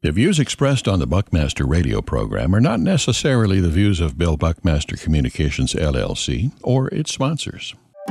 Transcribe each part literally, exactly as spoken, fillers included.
The views expressed on the Buckmaster radio program are not necessarily the views of Bill Buckmaster Communications, L L C, or its sponsors.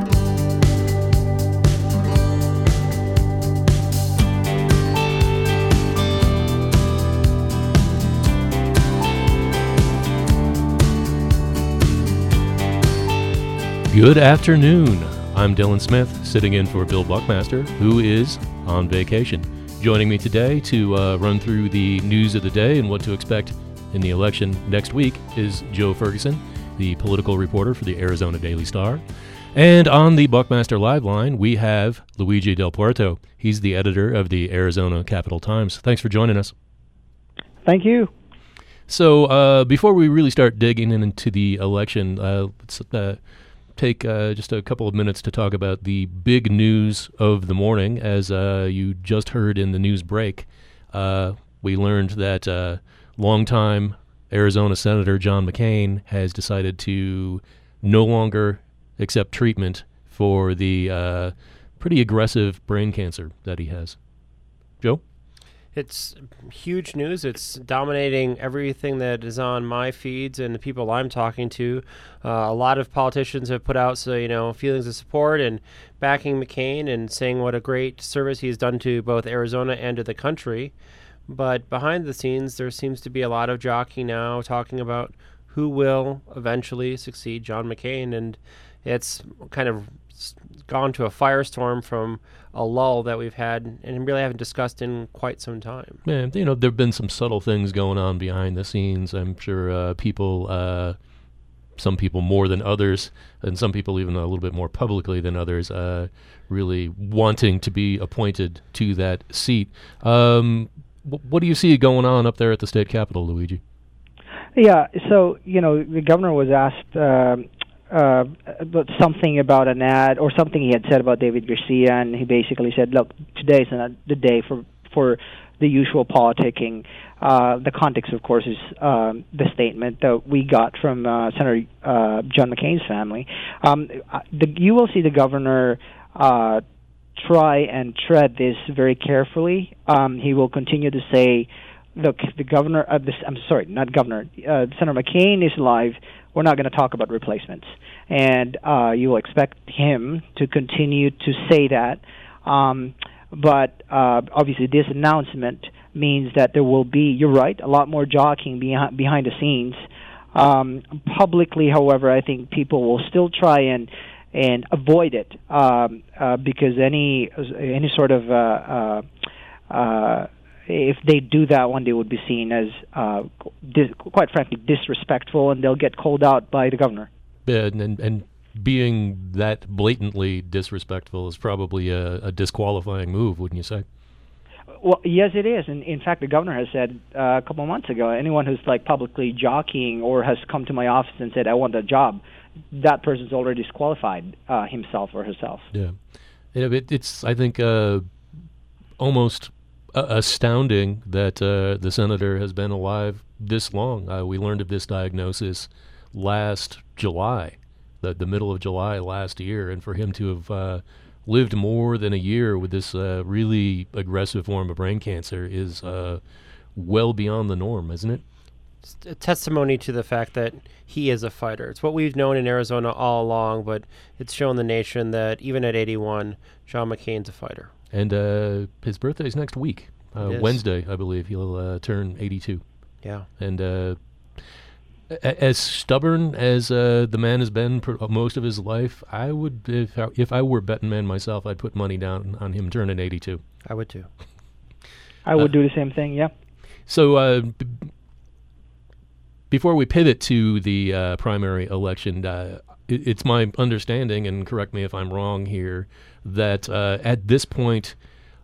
Good afternoon. I'm Dylan Smith, sitting in for Bill Buckmaster, who is on vacation. Joining me today to uh, run through the news of the day and what to expect in the election next week is Joe Ferguson, the political reporter for the Arizona Daily Star. And on the Buckmaster Live line, we have Luigi Del Puerto. He's the editor of the Arizona Capital Times. Thanks for joining us. Thank you. So uh, before we really start digging into the election, uh, let's uh, take uh, just a couple of minutes to talk about the big news of the morning. As uh, you just heard in the news break, uh, we learned that uh, longtime Arizona Senator John McCain has decided to no longer accept treatment for the uh, pretty aggressive brain cancer that he has. Joe? It's huge news. It's dominating everything that is on my feeds and the people I'm talking to. Uh, a lot of politicians have put out, so you know, feelings of support and backing McCain and saying what a great service he's done to both Arizona and to the country. But behind the scenes, there seems to be a lot of jockeying now, talking about who will eventually succeed John McCain, and it's kind of gone to a firestorm from a lull that we've had and really haven't discussed in quite some time. Yeah, you know, there have been some subtle things going on behind the scenes. I'm sure uh, people, uh, some people more than others, and some people even a little bit more publicly than others, uh, really wanting to be appointed to that seat. Um, wh- what do you see going on up there at the state capitol, Luigi? Yeah, so, you know, the governor was asked um, uh, about something about an ad or something he had said about David Garcia, and he basically said, look, today's not the day for, for the usual politicking. Uh, the context, of course, is um, the statement that we got from uh, Senator uh, John McCain's family. Um, the, you will see the governor uh, try and tread this very carefully. Um, he will continue to say, look, the governor, uh, this, I'm sorry, not governor, uh, Senator McCain is alive. We're not going to talk about replacements. And uh, you will expect him to continue to say that. Um, but uh, obviously this announcement means that there will be, you're right, a lot more jockeying behind, behind the scenes. Um, publicly, however, I think people will still try and and avoid it um, uh, because any any sort of uh, uh, uh, if they do that one, they would be seen as, uh, dis- quite frankly, disrespectful, and they'll get called out by the governor. Yeah, and, and being that blatantly disrespectful is probably a, a disqualifying move, wouldn't you say? Well, yes, it is. And in fact, the governor has said uh, a couple of months ago, anyone who's like publicly jockeying or has come to my office and said, I want a job, that person's already disqualified uh, himself or herself. Yeah. yeah it, it's, I think, uh, almost uh, astounding that uh, the senator has been alive this long. Uh, we learned of this diagnosis last July, the, the middle of July last year, and for him to have uh, lived more than a year with this uh, really aggressive form of brain cancer is uh, well beyond the norm, isn't it? It's a testimony to the fact that he is a fighter. It's what we've known in Arizona all along, but it's shown the nation that even at eighty-one, John McCain's a fighter. And uh, his birthday's next week, uh, Wednesday, I believe. He'll uh, turn eighty-two. Yeah. And uh, a- as stubborn as uh, the man has been pr- most of his life, I would, if I, if I were betting man myself, I'd put money down on him turning eighty-two. I would too. I would uh, do the same thing, yeah. So uh, b- before we pivot to the uh, primary election, uh, it, it's my understanding, and correct me if I'm wrong here, that uh, at this point,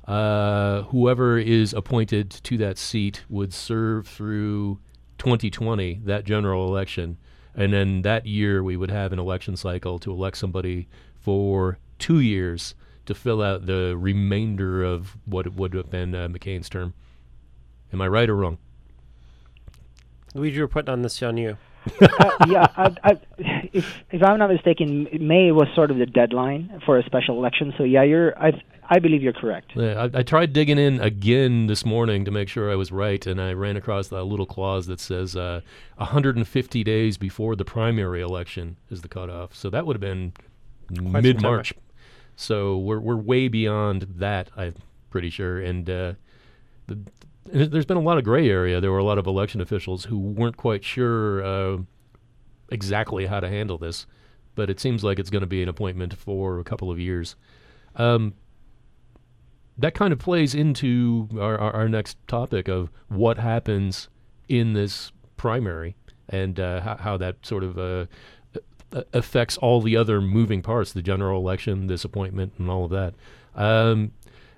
uh, whoever is appointed to that seat would serve through twenty twenty, that general election, and then that year we would have an election cycle to elect somebody for two years to fill out the remainder of what would have been uh, McCain's term. Am I right or wrong? Luigi, we're putting on this on you. uh, yeah, I, I, if if I'm not mistaken, May was sort of the deadline for a special election. So yeah, you're. I I believe you're correct. Yeah, I, I tried digging in again this morning to make sure I was right, and I ran across that little clause that says uh, one hundred fifty days before the primary election is the cutoff. So that would have been Quite mid-March. So we're we're way beyond that, I'm pretty sure. And uh, the, there's been a lot of gray area. There were a lot of election officials who weren't quite sure uh, exactly how to handle this, but it seems like it's going to be an appointment for a couple of years. Um, that kind of plays into our, our, our next topic of what happens in this primary and uh, how, how that sort of uh, affects all the other moving parts, the general election, this appointment, and all of that. Um,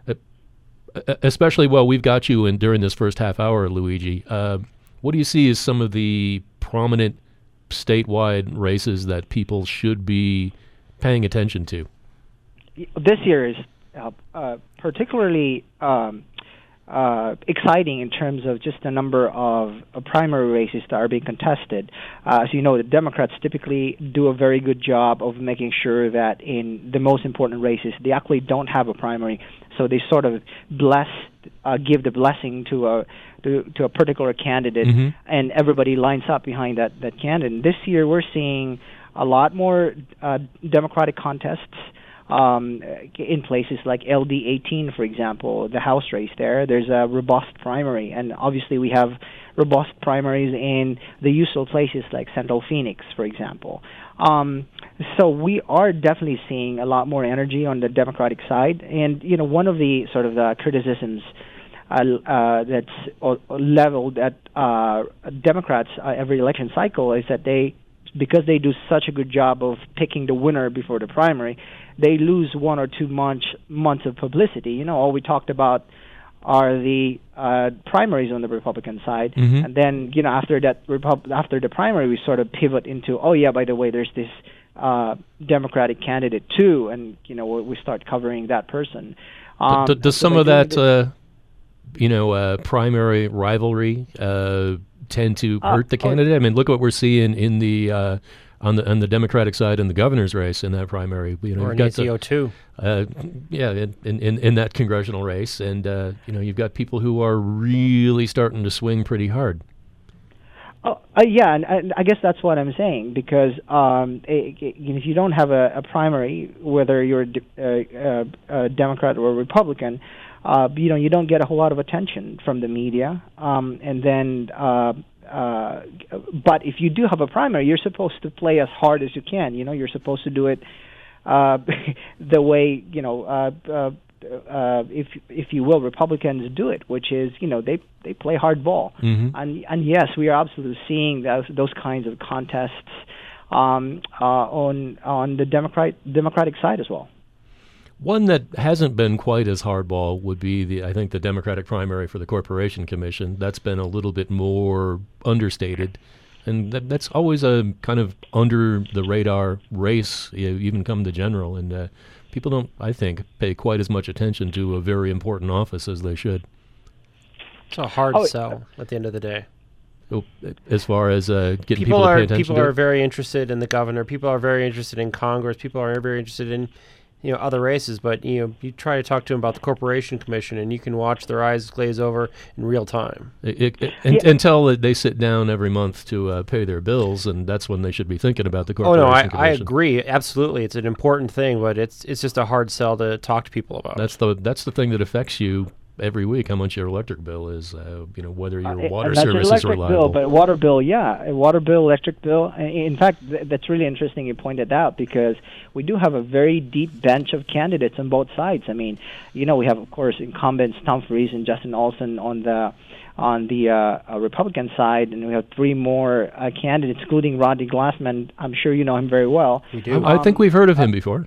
especially, well, we've got you in during this first half hour, Luigi. Uh, what do you see as some of the prominent statewide races that people should be paying attention to? This year is uh, uh, particularly um, uh, exciting in terms of just the number of uh, primary races that are being contested. Uh, as you know, the Democrats typically do a very good job of making sure that in the most important races, they actually don't have a primary. So they sort of bless, uh, give the blessing to a to, to a particular candidate, mm-hmm. and everybody lines up behind that, that candidate. And this year, we're seeing a lot more uh, Democratic contests um, in places like L D eighteen, for example, the House race there. There's a robust primary, and obviously we have robust primaries in the usual places like Central Phoenix, for example. Um, so we are definitely seeing a lot more energy on the Democratic side, and you know, one of the sort of the criticisms uh, uh, that's uh, leveled at uh, Democrats uh, every election cycle is that they, because they do such a good job of picking the winner before the primary, they lose one or two months months of publicity. You know, all we talked about are the uh, primaries on the Republican side, mm-hmm. and then you know after that Repub- after the primary, we sort of pivot into, oh yeah, by the way, there's this uh, Democratic candidate too, and you know we start covering that person. Um, D- does so some of that, th- uh, you know, uh, primary rivalry uh, tend to uh, hurt the candidate? I mean, look what we're seeing in the uh, on the on the Democratic side in the governor's race in that primary. You know, or you've got the, too. Uh, yeah, in, in in that congressional race, and uh, you know, you've got people who are really starting to swing pretty hard. Oh, uh, yeah, and, and I guess that's what I'm saying, because um, it, it, if you don't have a, a primary, whether you're a, a, a Democrat or a Republican, uh, you know, you don't get a whole lot of attention from the media, um, and then. Uh, Uh, but if you do have a primary, you're supposed to play as hard as you can. You know, you're supposed to do it uh, the way, you know, uh, uh, uh, if if you will, Republicans do it, which is, you know, they they play hardball. Mm-hmm. And and yes, we are absolutely seeing those those kinds of contests um, uh, on on the Democrat Democratic side as well. One that hasn't been quite as hardball would be the, I think, the Democratic primary for the Corporation Commission. That's been a little bit more understated, and that, that's always a kind of under the radar race, you know, even come to general. And uh, people don't, I think, pay quite as much attention to a very important office as they should. It's a hard Oh, sell at the end of the day. Oh, as far as uh, getting People people, to are pay attention people to are it? very interested in the governor. People are very interested in Congress. People are very interested in, you know, other races, but you know, you try to talk to them about the Corporation Commission, and you can watch their eyes glaze over in real time. It, it, it, and, Yeah. Until they sit down every month to uh, pay their bills, and that's when they should be thinking about the Oh Corporation no, I, Commission. I agree. Absolutely, it's an important thing, but it's it's just a hard sell to talk to people about. That's the that's the thing that affects you every week. How much your electric bill is, uh, you know, whether your Uh, water and that's service an is electric reliable. bill, but water bill, yeah, a water bill, electric bill. I- In fact, th- that's really interesting you pointed out, because we do have a very deep bench of candidates on both sides. I mean, you know, we have, of course, incumbents Tom Friesen and Justin Olson on the on the uh, uh, Republican side, and we have three more uh, candidates, including Rodney Glassman. I'm sure you know him very well. We do. I, I think we've heard of him before.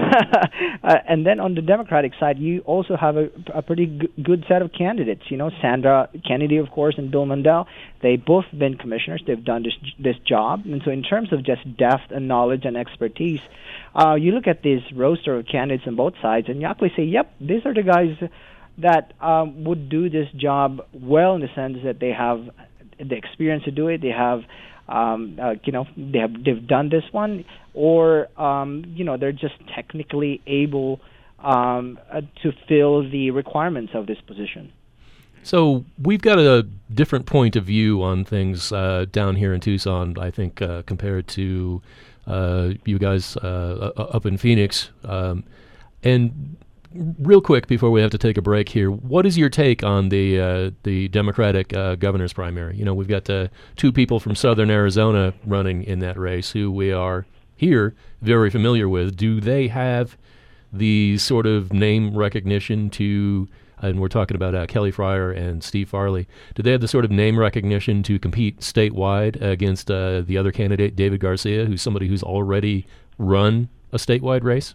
uh, and then on the Democratic side, you also have a, a pretty g- good set of candidates. You know, Sandra Kennedy, of course, and Bill Mandel. They both been commissioners. They've done this this job. And so in terms of just depth and knowledge and expertise, uh, you look at this roster of candidates on both sides, and you actually say, yep, these are the guys that um, would do this job well, in the sense that they have the experience to do it. They have um, uh, you know, they have they've done this one, or um, you know, they're just technically able um, uh, to fill the requirements of this position. So we've got a different point of view on things uh, down here in Tucson, I think, uh, compared to uh, you guys uh, up in Phoenix. Um, and real quick, before we have to take a break here, what is your take on the uh, the Democratic uh, governor's primary? You know, we've got uh, two people from southern Arizona running in that race who we are here very familiar with. Do they have the sort of name recognition to... and we're talking about uh, Kelly Fryer and Steve Farley. Do they have the sort of name recognition to compete statewide against uh, the other candidate, David Garcia, who's somebody who's already run a statewide race?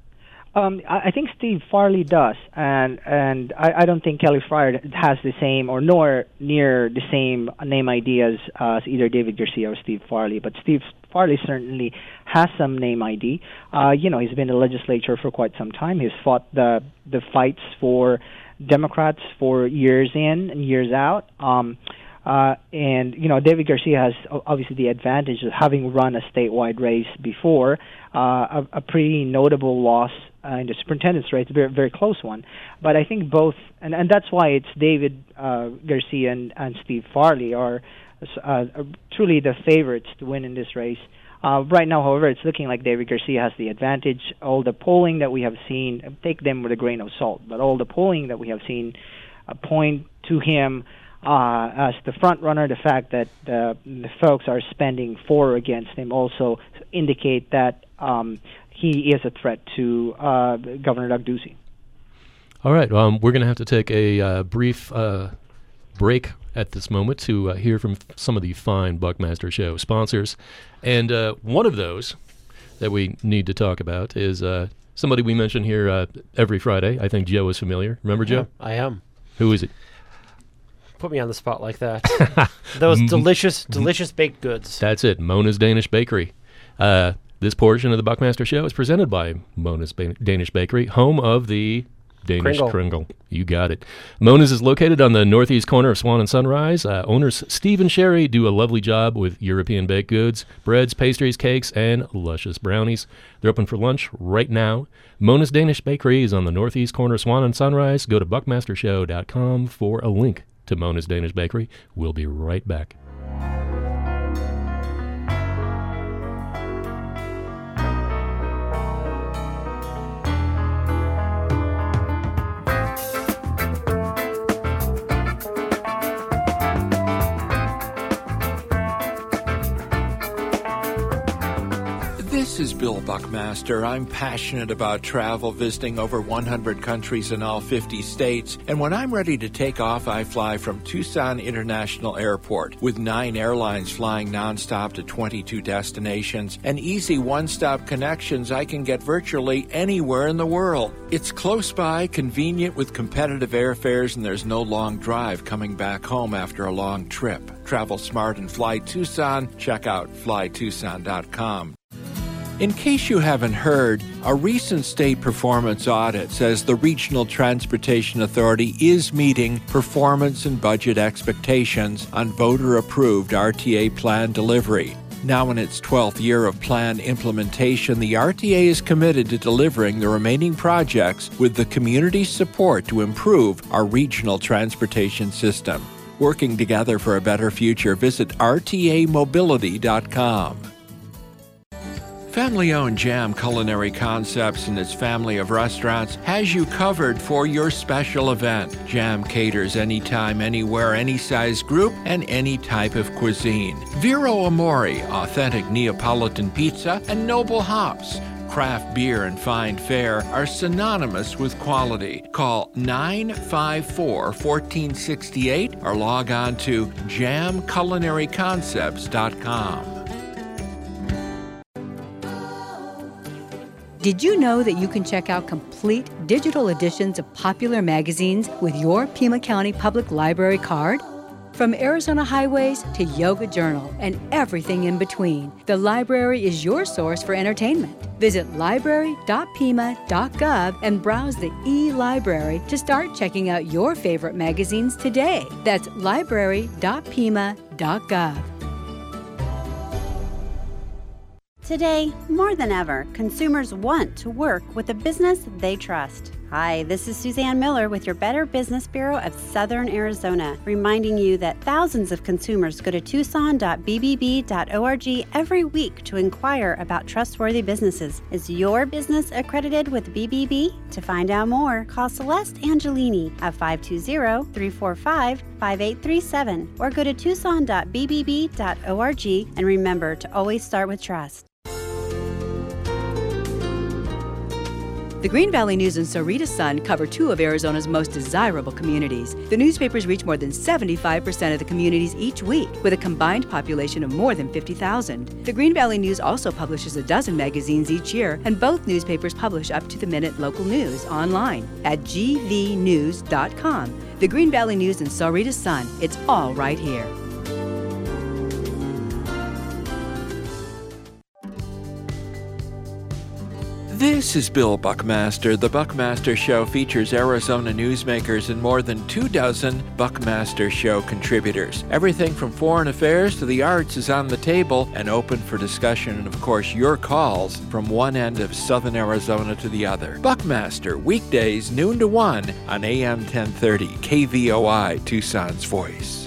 Um, I, I think Steve Farley does, and and I, I don't think Kelly Fryer has the same or nor near the same name ideas as either David Garcia or Steve Farley. But Steve Farley certainly has some name I D. Uh, you know, he's been in the legislature for quite some time. He's fought the the fights for Democrats for years in and years out. Um, uh, and, you know, David Garcia has obviously the advantage of having run a statewide race before, uh, a, a pretty notable loss uh, in the superintendent's race, a very, very close one. But I think both, and, and that's why it's David uh, Garcia and, and Steve Farley are uh, truly the favorites to win in this race. Uh, right now, however, it's looking like David Garcia has the advantage. All the polling that we have seen, take them with a grain of salt, but all the polling that we have seen uh, point to him uh, as the front runner. The fact that uh, the folks are spending for or against him also indicate that um, he is a threat to uh, Governor Doug Ducey. All right, um, we're going to have to take a uh, brief uh, break at this moment to uh, hear from some of the fine Buckmaster Show sponsors. And uh, one of those that we need to talk about is uh, somebody we mention here uh, every Friday. I think Joe is familiar. Remember, Joe? Yeah, I am. Who is it? Put me on the spot like that. Those delicious, delicious baked goods. That's it, Mona's Danish Bakery. Uh, this portion of the Buckmaster Show is presented by Mona's ba- Danish Bakery, home of the Danish Kringle. Kringle. You got it. Mona's is located on the northeast corner of Swan and Sunrise. Uh, owners Steve and Sherry do a lovely job with European baked goods, breads, pastries, cakes, and luscious brownies. They're open for lunch right now. Mona's Danish Bakery is on the northeast corner of Swan and Sunrise. Go to buckmaster show dot com for a link to Mona's Danish Bakery. We'll be right back. This is Bill Buckmaster. I'm passionate about travel, visiting over one hundred countries in all fifty states. And when I'm ready to take off, I fly from Tucson International Airport. With nine airlines flying nonstop to twenty-two destinations and easy one-stop connections, I can get virtually anywhere in the world. It's close by, convenient with competitive airfares, and there's no long drive coming back home after a long trip. Travel smart and fly Tucson. Check out fly tucson dot com. In case you haven't heard, a recent state performance audit says the Regional Transportation Authority is meeting performance and budget expectations on voter-approved R T A plan delivery. Now in its twelfth year of plan implementation, the R T A is committed to delivering the remaining projects with the community's support to improve our regional transportation system. Working together for a better future, visit r t a mobility dot com. Family-owned Jam Culinary Concepts and its family of restaurants has you covered for your special event. Jam caters anytime, anywhere, any size group, and any type of cuisine. Vero Amore, authentic Neapolitan pizza, and Noble Hops. Craft beer and fine fare are synonymous with quality. Call nine five four, one four six eight or log on to jam culinary concepts dot com. Did you know that you can check out complete digital editions of popular magazines with your Pima County Public Library card? From Arizona Highways to Yoga Journal and everything in between, the library is your source for entertainment. Visit library dot pima dot gov and browse the e-library to start checking out your favorite magazines today. That's library dot pima dot gov. Today, more than ever, consumers want to work with a business they trust. Hi, this is Suzanne Miller with your Better Business Bureau of Southern Arizona, reminding you that thousands of consumers go to tucson dot b b b dot org every week to inquire about trustworthy businesses. Is your business accredited with B B B? To find out more, call Celeste Angelini at five two zero, three four five, five eight three seven or go to tucson dot b b b dot org, and remember to always start with trust. The Green Valley News and Sahuarita Sun cover two of Arizona's most desirable communities. The newspapers reach more than seventy-five percent of the communities each week, with a combined population of more than fifty thousand. The Green Valley News also publishes a dozen magazines each year, and both newspapers publish up-to-the-minute local news online at g v news dot com. The Green Valley News and Sahuarita Sun, it's all right here. This is Bill Buckmaster. The Buckmaster Show features Arizona newsmakers and more than two dozen Buckmaster Show contributors. Everything from foreign affairs to the arts is on the table and open for discussion and, of course, your calls from one end of southern Arizona to the other. Buckmaster, weekdays noon to one on A M ten thirty, K V O I, Tucson's Voice.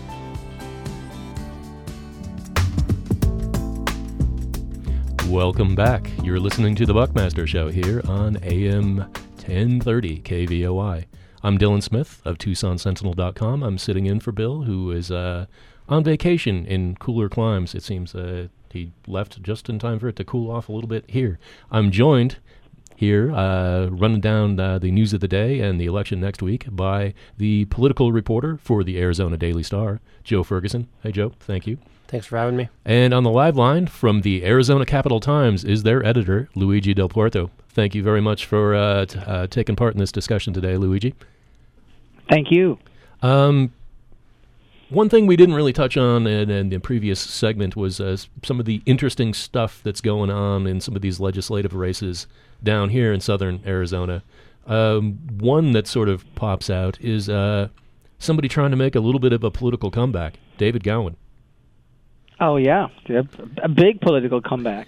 Welcome back. You're listening to The Buckmaster Show here on A M ten thirty K V O I. I'm Dylan Smith of Tucson Sentinel dot com. I'm sitting in for Bill, who is uh, on vacation in cooler climes. It seems uh, he left just in time for it to cool off a little bit here. I'm joined here, uh, running down uh, the news of the day and the election next week, by the political reporter for the Arizona Daily Star, Joe Ferguson. Hey, Joe. Thank you. Thanks for having me. And on the live line from the Arizona Capital Times is their editor, Luigi Del Puerto. Thank you very much for uh, t- uh, taking part in this discussion today, Luigi. Thank you. Um, one thing we didn't really touch on in, in the previous segment was uh, some of the interesting stuff that's going on in some of these legislative races down here in southern Arizona. Um, one that sort of pops out is uh, somebody trying to make a little bit of a political comeback, David Gowan. Oh, yeah. A big political comeback.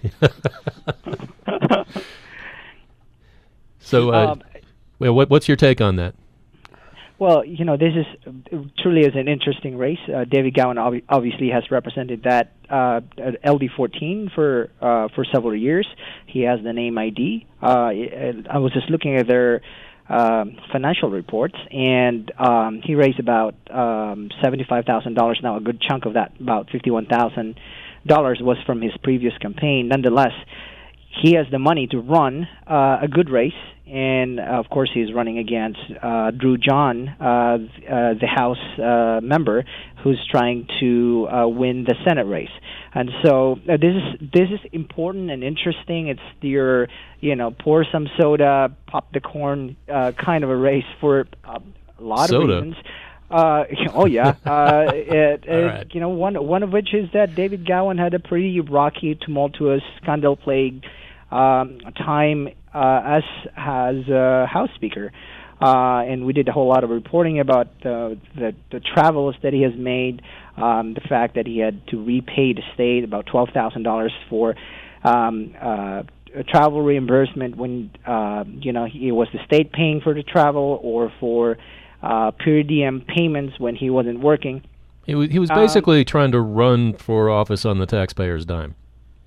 so, uh, um, well, what, what's your take on that? Well, you know, this is truly is an interesting race. Uh, David Gowan ob- obviously has represented that uh, L D fourteen for uh, for several years. He has the name I D. Uh, I was just looking at their Um, financial reports, and um, he raised about um, seventy-five thousand dollars. Now, a good chunk of that, about fifty-one thousand dollars, was from his previous campaign. Nonetheless, he has the money to run uh, a good race, and, uh, of course, he's running against uh, Drew John, uh, uh, the House uh, member, who's trying to uh, win the Senate race. And so uh, this is this is important and interesting. It's your, you know, pour some soda, pop the corn uh, kind of a race for uh, a lot soda. of reasons. Uh, oh yeah, uh, it, it, right. you know, one one of which is that David Gowan had a pretty rocky, tumultuous, scandal-plagued um, time uh, as as uh, House Speaker. Uh, and we did a whole lot of reporting about uh, the, the travels that he has made, um, the fact that he had to repay the state about twelve thousand dollars for um, uh, a travel reimbursement when, uh, you know, he, it was the state paying for the travel, or for uh, per diem payments when he wasn't working. He was, he was basically um, trying to run for office on the taxpayer's dime.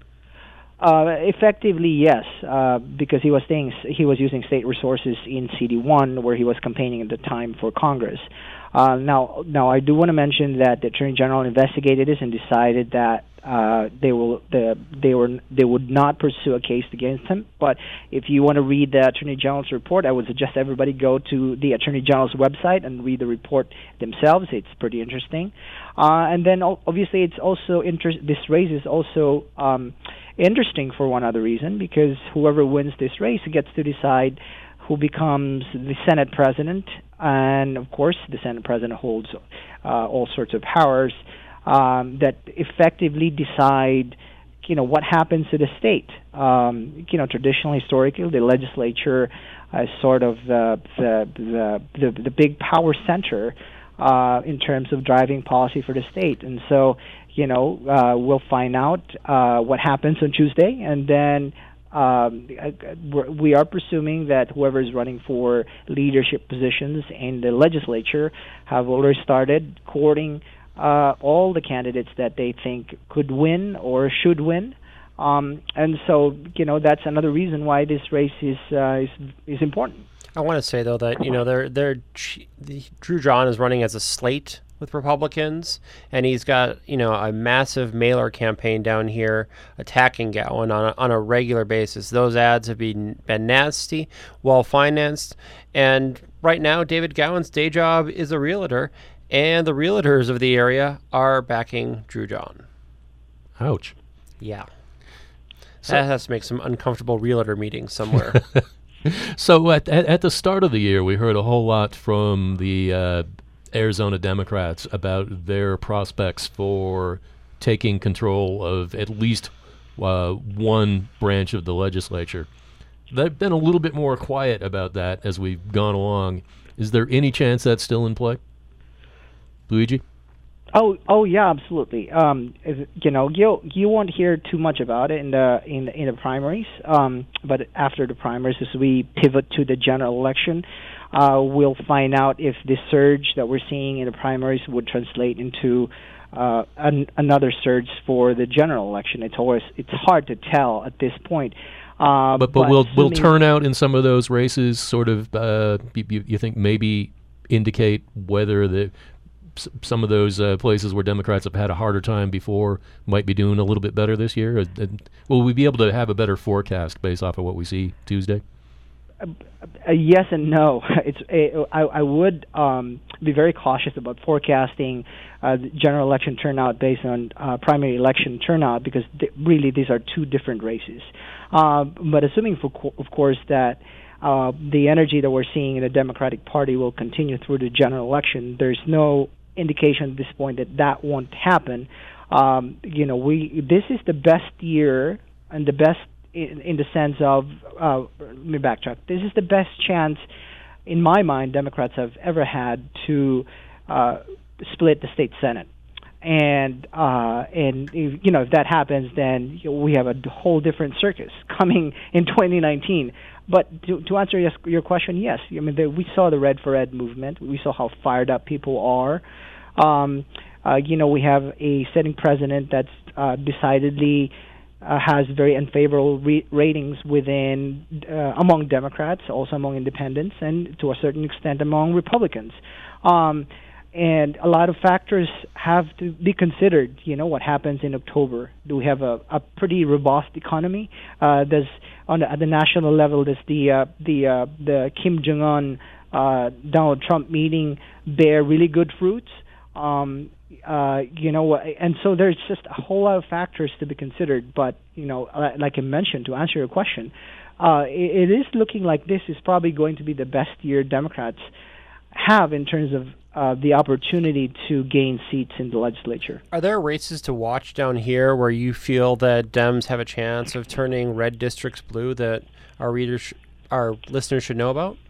Uh, effectively, yes, uh, because he was staying, he was using state resources in C D one, where he was campaigning at the time for Congress. Uh, now, now I do want to mention that the Attorney General investigated this and decided that uh, they will, the, they were, they would not pursue a case against him. But if you want to read the Attorney General's report, I would suggest everybody go to the Attorney General's website and read the report themselves. It's pretty interesting. Uh, and then, obviously, it's also interest. This race is also Um, interesting for one other reason, because whoever wins this race gets to decide who becomes the Senate president, and of course the Senate president holds uh, all sorts of powers um, that effectively decide, you know, what happens to the state. Um, you know, traditionally, historically, the legislature is sort of the the the, the, the big power center uh, in terms of driving policy for the state. And so, you know, uh, we'll find out uh, what happens on Tuesday, and then um, we're, we are presuming that whoever is running for leadership positions in the legislature have already started courting uh, all the candidates that they think could win or should win. Um, and so, you know, that's another reason why this race is uh, is, is important. I want to say, though, that, you know, they're, they're, Drew John is running as a slate with Republicans, and he's got, you know, a massive mailer campaign down here attacking Gowan on a, on a regular basis. Those ads have been, been nasty, well-financed, and right now David Gowan's day job is a realtor, and the realtors of the area are backing Drew John. Ouch. Yeah. So that has to make some uncomfortable realtor meetings somewhere. So at, at at the start of the year, we heard a whole lot from the uh, Arizona Democrats about their prospects for taking control of at least uh, one branch of the legislature. They've been a little bit more quiet about that as we've gone along. Is there any chance that's still in play, Luigi? Oh, oh yeah, absolutely. Um, you know, you you won't hear too much about it in the in the, in the primaries. Um, but after the primaries, as we pivot to the general election, uh, we'll find out if the surge that we're seeing in the primaries would translate into uh, an, another surge for the general election. It's always it's hard to tell at this point. Uh, but, but but will will turnout in some of those races sort of uh, you, you think maybe indicate whether the some of those uh, places where Democrats have had a harder time before might be doing a little bit better this year? Uh, will we be able to have a better forecast based off of what we see Tuesday? Uh, uh, yes and no. It's uh, I, I would um, be very cautious about forecasting uh, the general election turnout based on uh, primary election turnout, because th- really these are two different races. Uh, but assuming, for co- of course, that uh, the energy that we're seeing in the Democratic Party will continue through the general election, there's no indication at this point that that won't happen. Um, you know, we this is the best year and the best in, in the sense of uh, let me backtrack. This is the best chance, in my mind, Democrats have ever had to uh, split the state Senate. And uh, and if, you know, if that happens, then you know, we have a whole different circus coming in twenty nineteen. But to, to answer your, your question, yes. I mean, the, we saw the Red for Ed movement. We saw how fired up people are. Um, uh, you know, we have a sitting president that's uh, decidedly uh, has very unfavorable re- ratings within uh, among Democrats, also among independents, and to a certain extent among Republicans. Um, and a lot of factors have to be considered. You know, what happens in October? Do we have a, a pretty robust economy? Uh, does on the, at the national level, does the uh, the uh, the Kim Jong Un uh, Donald Trump meeting bear really good fruits? Um, uh, you know, and so there's just a whole lot of factors to be considered. But you know, like I mentioned, to answer your question, uh, it, it is looking like this is probably going to be the best year Democrats have in terms of uh, the opportunity to gain seats in the legislature. Are there races to watch down here where you feel that Dems have a chance of turning red districts blue that our readers, sh- our listeners should know about?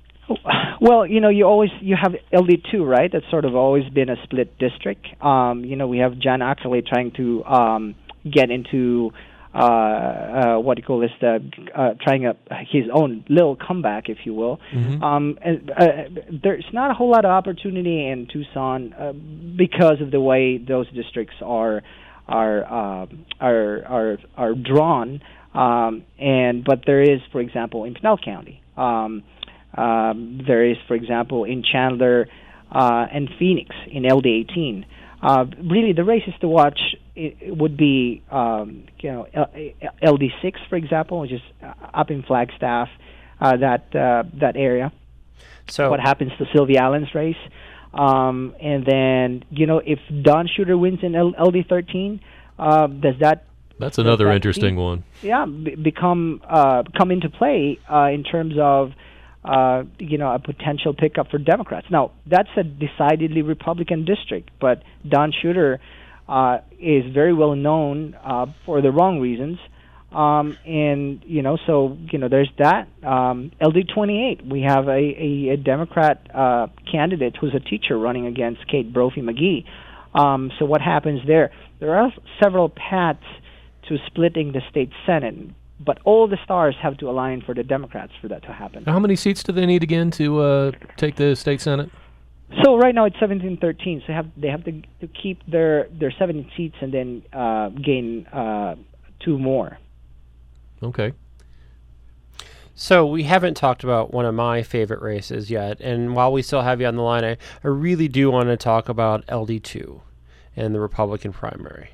Well, you know, you always you have L D two, right? That's sort of always been a split district. Um, you know, we have John Ackerley trying to um, get into uh, uh, what do you call this? The, uh, trying a, his own little comeback, if you will. Mm-hmm. Um, and, uh, there's not a whole lot of opportunity in Tucson uh, because of the way those districts are are uh, are are are drawn. Um, and but there is, for example, in Pinal County. Um, Um, there is, for example, in Chandler uh, and Phoenix in L D eighteen. Uh, really, the races to watch it, it would be, um, you know, L D six, for example, which is up in Flagstaff, uh, that uh, that area. So what happens to Sylvie Allen's race? Um, and then, you know, if Don Shooter wins in L- LD thirteen, uh, does that That's another that interesting be, one. Yeah, b- become uh, come into play uh, in terms of. Uh, you know, a potential pickup for Democrats. Now, that's a decidedly Republican district, but Don Shooter uh, is very well known uh, for the wrong reasons. Um, and, you know, so, you know, there's that. Um, L D twenty-eight, we have a, a, a Democrat uh, candidate who's a teacher running against Kate Brophy McGee. Um, so what happens there? There are several paths to splitting the state Senate, but all the stars have to align for the Democrats for that to happen. How many seats do they need again to uh, take the state Senate? So right now it's seventeen thirteen. So they have they have to to keep their their seventeen seats and then uh, gain uh, two more. Okay. So we haven't talked about one of my favorite races yet, and while we still have you on the line, I, I really do want to talk about L D two and the Republican primary.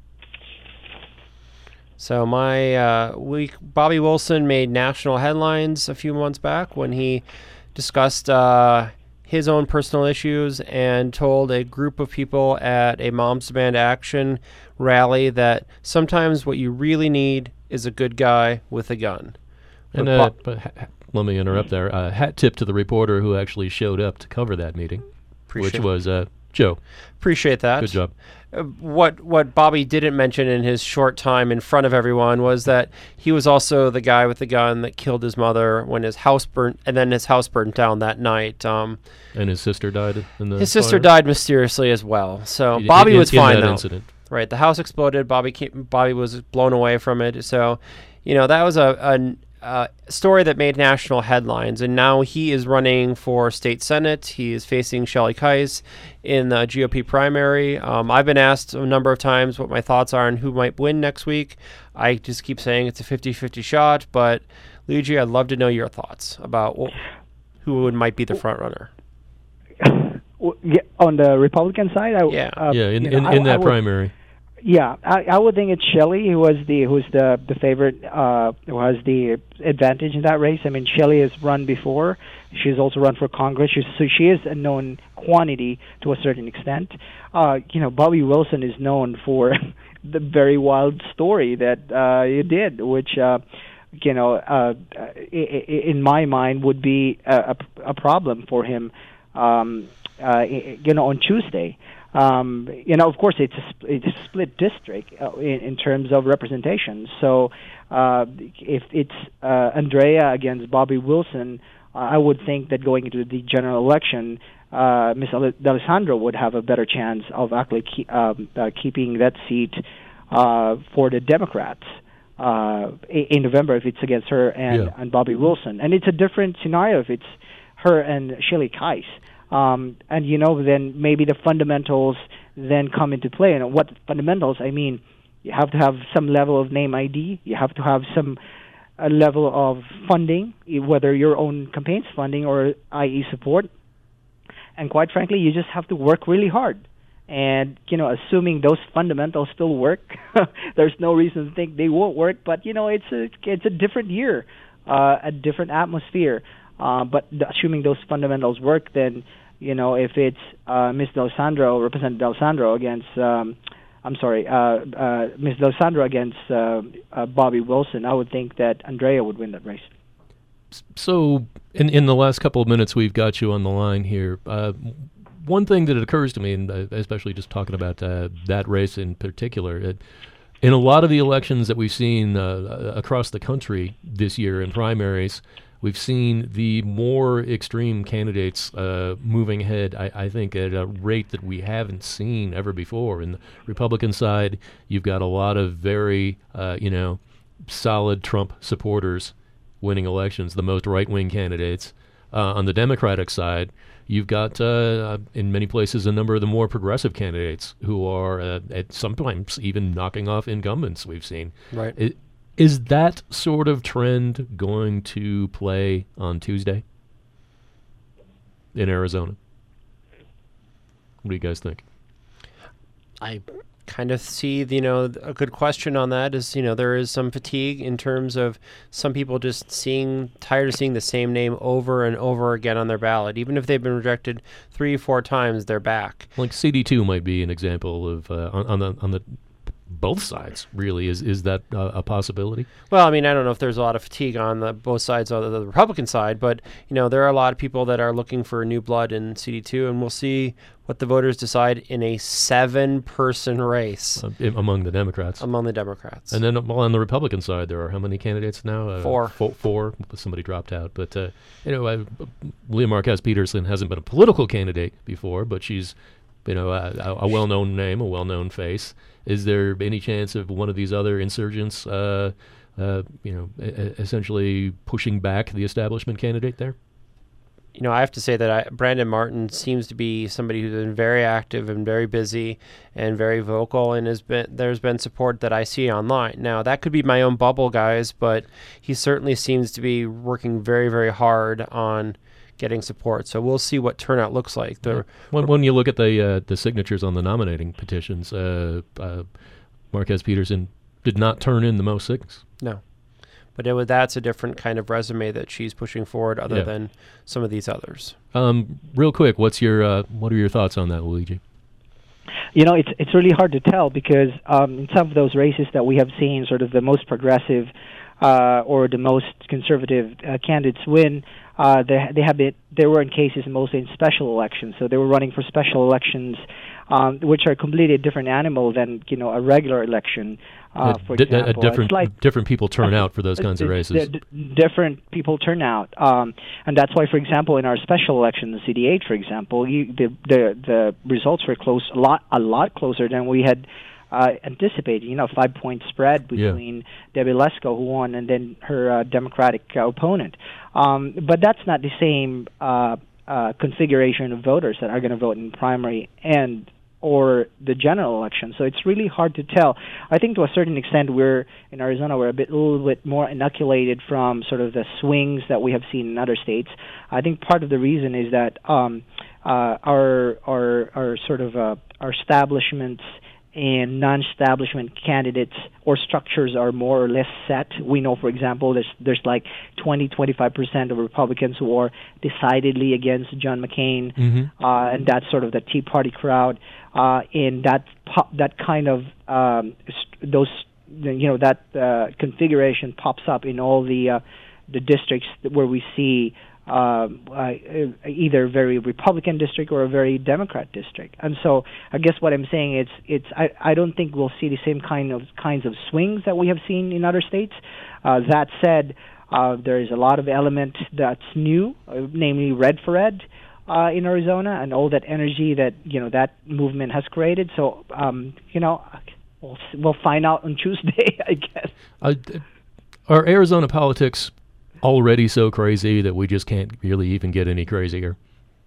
So my uh, week, Bobby Wilson made national headlines a few months back when he discussed uh, his own personal issues and told a group of people at a Moms Demand Action rally that sometimes what you really need is a good guy with a gun. And uh, but ha- let me interrupt there. Uh, hat tip to the reporter who actually showed up to cover that meeting, Appreciate which was uh, Joe. Appreciate that. Good job. Uh, what what Bobby didn't mention in his short time in front of everyone was that he was also the guy with the gun that killed his mother when his house burnt, and then his house burned down that night. Um, and his sister died in the His sister fire? died mysteriously as well. So In- Bobby in- was in fine that though. incident. Right, the house exploded. Bobby came, Bobby was blown away from it. So, you know, that was a, a Uh, story that made national headlines, and now he is running for state senate. He is facing Shelley Keiss in the G O P primary. Um, I've been asked a number of times what my thoughts are on who might win next week. I just keep saying it's a fifty-fifty shot, but Luigi, I'd love to know your thoughts about wh- who would, might be the front runner. Yeah, on the Republican side, I, Yeah. uh, yeah, in, you know, in, I- in I that would- primary. Yeah, I, I would think it's Shelley who was the who's the the favorite, uh, who has the advantage in that race. I mean, Shelley has run before. She's also run for Congress, She's, so she is a known quantity to a certain extent. Uh, you know, Bobby Wilson is known for the very wild story that uh, he did, which uh, you know, uh, in my mind, would be a, a problem for him. Um, uh, you know, on Tuesday. Um, you know, of course, it's a, sp- it's a split district uh, in, in terms of representation. So uh, if it's uh, Andrea against Bobby Wilson, uh, I would think that going into the general election, uh, Miz D'Alessandro would have a better chance of actually keep, um, uh, keeping that seat uh, for the Democrats uh, in November if it's against her and, Yeah. and Bobby Wilson. And it's a different scenario if it's her and Shelley Keiss. Um, and, you know, then maybe the fundamentals then come into play. And what fundamentals? I mean, you have to have some level of name I D. You have to have some uh, level of funding, whether your own campaign's funding or that is support. And quite frankly, you just have to work really hard. And, you know, assuming those fundamentals still work, there's no reason to think they won't work. But, you know, it's a, it's a different year, uh, a different atmosphere. Uh, but assuming those fundamentals work, then, you know, if it's uh, Miz D'Alessandro, Representative D'Alessandro against, um, I'm sorry, uh, uh, Miz D'Alessandro against uh, uh, Bobby Wilson, I would think that Andrea would win that race. So, in in the last couple of minutes we've got you on the line here, uh, one thing that occurs to me, and uh, especially just talking about uh, that race in particular, it, in a lot of the elections that we've seen uh, across the country this year in primaries, we've seen the more extreme candidates uh, moving ahead, I, I think, at a rate that we haven't seen ever before. In the Republican side, you've got a lot of very, uh, you know, solid Trump supporters winning elections, the most right-wing candidates. Uh, on the Democratic side, you've got, uh, in many places, a number of the more progressive candidates who are uh, at sometimes even knocking off incumbents we've seen. Right. It, Is that sort of trend going to play on Tuesday in Arizona? What do you guys think? I kind of see, you know, a good question on that is, you know, there is some fatigue in terms of some people just seeing, tired of seeing the same name over and over again on their ballot. Even if they've been rejected three, four times, they're back. Like C D two might be an example of uh, on, on the on the both sides, really. Is is that uh, a possibility? Well, I mean, I don't know if there's a lot of fatigue on the both sides of the, the Republican side, but you know, there are a lot of people that are looking for new blood in C D two, and we'll see what the voters decide in a seven-person race uh, among the Democrats. Among the Democrats, and then well, on the Republican side, there are how many candidates now? Uh, four. Four. Four. Somebody dropped out, but uh, you know, uh, Leah Marquez Peterson hasn't been a political candidate before, but she's you know a, a well-known name, a well-known face. Is there any chance of one of these other insurgents, uh, uh, you know, e- essentially pushing back the establishment candidate there? You know, I have to say that I, Brandon Martin seems to be somebody who's been very active and very busy and very vocal, and has been there's been support that I see online. Now, that could be my own bubble, guys, but he certainly seems to be working very, very hard on getting support. So we'll see what turnout looks like. The, yeah. when, when you look at the uh, the signatures on the nominating petitions, uh, uh, Marquez Peterson did not turn in the most signatures. No. But it would, that's a different kind of resume that she's pushing forward other yeah. than some of these others. Um, real quick, what's your uh, what are your thoughts on that, Luigi? You know, it's it's really hard to tell because um, in some of those races that we have seen, sort of the most progressive uh, or the most conservative uh, candidates win. Uh, they they have been they were in cases mostly in special elections, so they were running for special elections, um, which are a completely different animal than you know a regular election. Uh, for d- example, a different like different people turn out for those kinds of races. D- d- different people turn out, um, and that's why, for example, in our special election, the C D eight, for example, you, the the the results were close, a lot a lot closer than we had uh, anticipated. You know, five point spread between yeah. Debbie Lesko, who won, and then her uh, Democratic uh, opponent. Um, but that's not the same uh, uh, configuration of voters that are going to vote in primary and or the general election. So it's really hard to tell. I think to a certain extent we're, in Arizona, we're a bit, a little bit more inoculated from sort of the swings that we have seen in other states. I think part of the reason is that um, uh, our, our, our sort of, uh, our establishments and non-establishment candidates or structures are more or less set. We know, for example, there's there's like twenty, twenty-five percent of Republicans who are decidedly against John McCain, mm-hmm. uh, and that's sort of the Tea Party crowd. Uh, and that pop, that kind of um, st- those you know that uh, configuration pops up in all the uh, the districts where we see uh, uh, either a very Republican district or a very Democrat district. And so I guess what I'm saying is it's I, I don't think we'll see the same kind of kinds of swings that we have seen in other states. Uh, that said, uh, there is a lot of element that's new, uh, namely red for red uh, in Arizona, and all that energy that you know that movement has created. So um, you know we'll we'll find out on Tuesday, I guess. Uh, are Arizona politics already so crazy that we just can't really even get any crazier?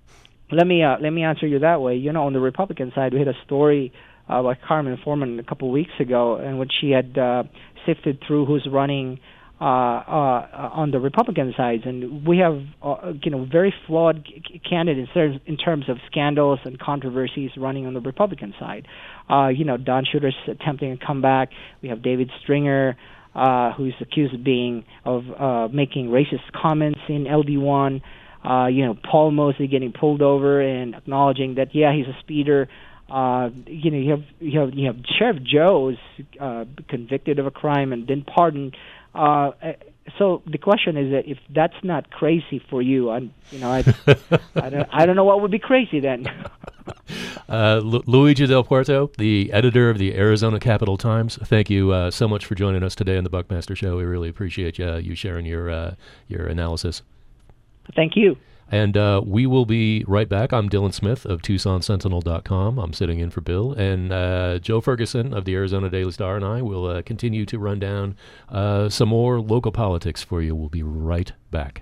Let me uh, let me answer you that way. You know, on the Republican side, we had a story uh, by Carmen Foreman a couple of weeks ago, in which she had uh, sifted through who's running uh, uh, on the Republican sides, and we have uh, you know very flawed c- candidates in terms of scandals and controversies running on the Republican side. Uh, you know, Don Shooter's attempting a comeback. We have David Stringer, Uh, who's accused of being of uh, making racist comments in L D one. Uh, you know, Paul Mosley getting pulled over and acknowledging that yeah he's a speeder. Uh, you know, you have you have you have Sheriff Joe's uh, convicted of a crime and then pardoned. Uh, so the question is that if that's not crazy for you, I'm you know I I don't I don't know what would be crazy then. Uh, Lu- Luigi Del Puerto, the editor of the Arizona Capital Times, thank you uh, so much for joining us today on the Buckmaster Show. We really appreciate uh, you sharing your uh, your analysis. Thank you. And uh, we will be right back. I'm Dylan Smith of Tucson Sentinel dot com. I'm sitting in for Bill. And uh, Joe Ferguson of the Arizona Daily Star and I will uh, continue to run down uh, some more local politics for you. We'll be right back.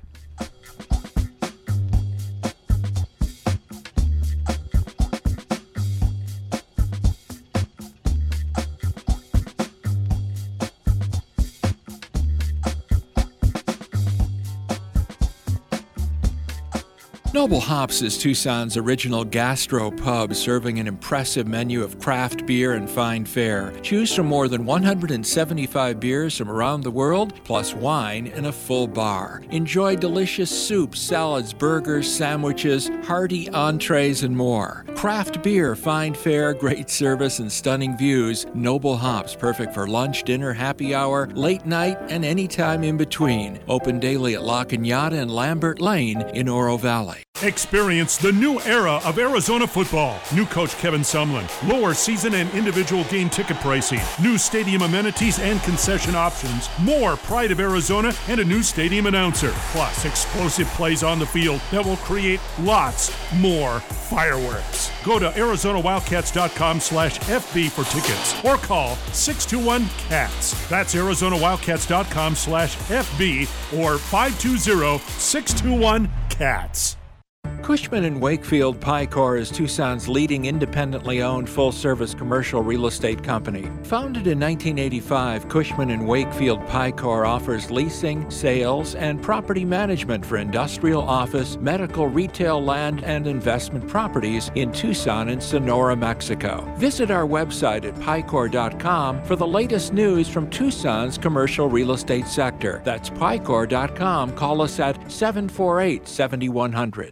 Noble Hops is Tucson's original gastro pub, serving an impressive menu of craft beer and fine fare. Choose from more than one hundred seventy-five beers from around the world, plus wine and a full bar. Enjoy delicious soups, salads, burgers, sandwiches, hearty entrees, and more. Craft beer, fine fare, great service, and stunning views. Noble Hops, perfect for lunch, dinner, happy hour, late night, and any time in between. Open daily at La Cañada and Lambert Lane in Oro Valley. Experience the new era of Arizona football. New coach Kevin Sumlin. Lower season and individual game ticket pricing. New stadium amenities and concession options. More Pride of Arizona and a new stadium announcer. Plus explosive plays on the field that will create lots more fireworks. Go to Arizona Wildcats dot com slash F B for tickets or call six two one C A T S. That's Arizona Wildcats dot com slash F B or five two zero, six two one, C A T S. Cushman and Wakefield Picor is Tucson's leading independently owned full-service commercial real estate company. Founded in nineteen eighty-five, Cushman and Wakefield Picor offers leasing, sales, and property management for industrial, office, medical, retail, land, and investment properties in Tucson and Sonora, Mexico. Visit our website at picor dot com for the latest news from Tucson's commercial real estate sector. That's picor dot com. Call us at seven four eight, seven one zero zero.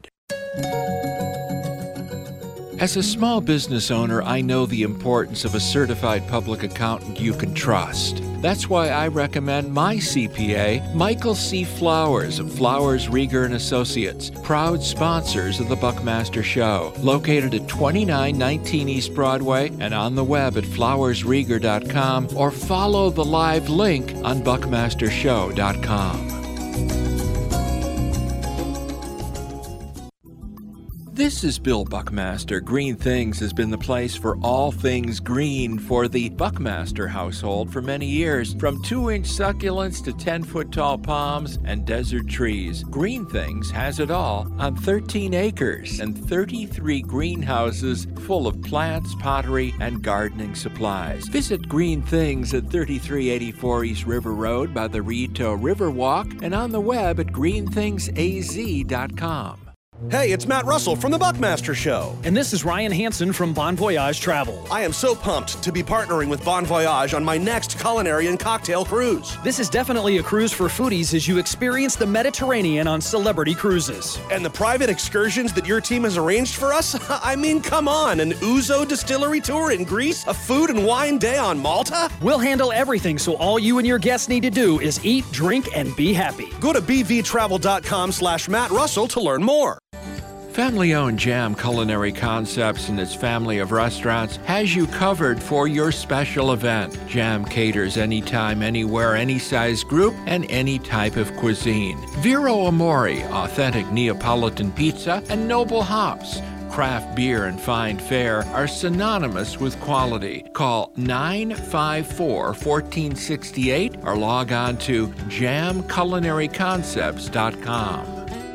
As a small business owner, I know the importance of a certified public accountant you can trust. That's why I recommend my C P A, Michael C. Flowers of Flowers, Rieger and Associates, proud sponsors of the Buckmaster Show. Located at twenty-nine nineteen East Broadway and on the web at flowers rieger dot com, or follow the live link on buckmaster show dot com. This is Bill Buckmaster. Green Things has been the place for all things green for the Buckmaster household for many years. From two-inch succulents to ten-foot tall palms and desert trees, Green Things has it all on thirteen acres and thirty-three greenhouses full of plants, pottery, and gardening supplies. Visit Green Things at thirty-three eighty-four East River Road by the Rito Riverwalk and on the web at green things a z dot com. Hey, it's Matt Russell from The Buckmaster Show. And this is Ryan Hansen from Bon Voyage Travel. I am so pumped to be partnering with Bon Voyage on my next culinary and cocktail cruise. This is definitely a cruise for foodies as you experience the Mediterranean on celebrity cruises. And the private excursions that your team has arranged for us? I mean, come on, an Ouzo distillery tour in Greece? A food and wine day on Malta? We'll handle everything, so all you and your guests need to do is eat, drink, and be happy. Go to b v travel dot com slash Matt Russell to learn more. Family-owned Jam Culinary Concepts and its family of restaurants has you covered for your special event. Jam caters anytime, anywhere, any size group, and any type of cuisine. Vero Amore, authentic Neapolitan pizza, and Noble Hops, craft beer and fine fare, are synonymous with quality. Call nine five four, one four six eight or log on to jam culinary concepts dot com.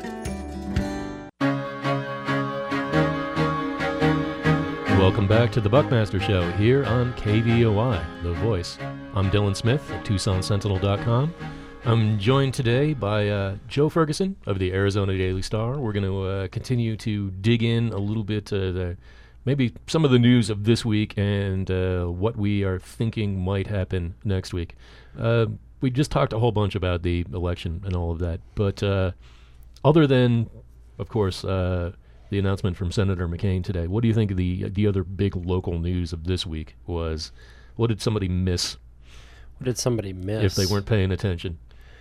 Welcome back to the Buckmaster Show here on K V O I, The Voice. I'm Dylan Smith at Tucson Sentinel dot com. I'm joined today by uh, Joe Ferguson of the Arizona Daily Star. We're going to uh, continue to dig in a little bit to the, maybe some of the news of this week and uh, what we are thinking might happen next week. Uh, we just talked a whole bunch about the election and all of that, but uh, other than, of course, uh, the announcement from Senator McCain today, what do you think the the other big local news of this week was? What did somebody miss? What did somebody miss? If they weren't paying attention.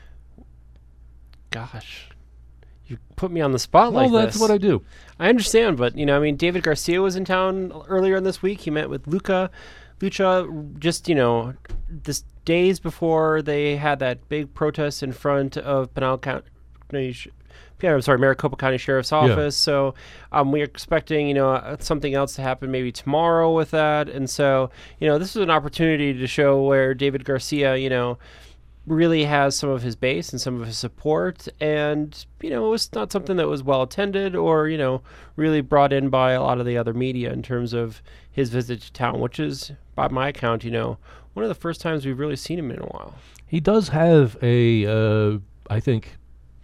Gosh, you put me on the spot well, like this. Well, that's what I do. I understand, but, you know, I mean, David Garcia was in town earlier in this week. He met with Luca, Lucha, just, you know, this days before they had that big protest in front of Pinal County. Yeah, I'm sorry, Maricopa County Sheriff's Office. Yeah. So um, we're expecting, you know, uh, something else to happen maybe tomorrow with that. And so, you know, this is an opportunity to show where David Garcia, you know, really has some of his base and some of his support. And, you know, it was not something that was well attended or, you know, really brought in by a lot of the other media in terms of his visit to town, which is, by my account, you know, one of the first times we've really seen him in a while. He does have a, uh, I think,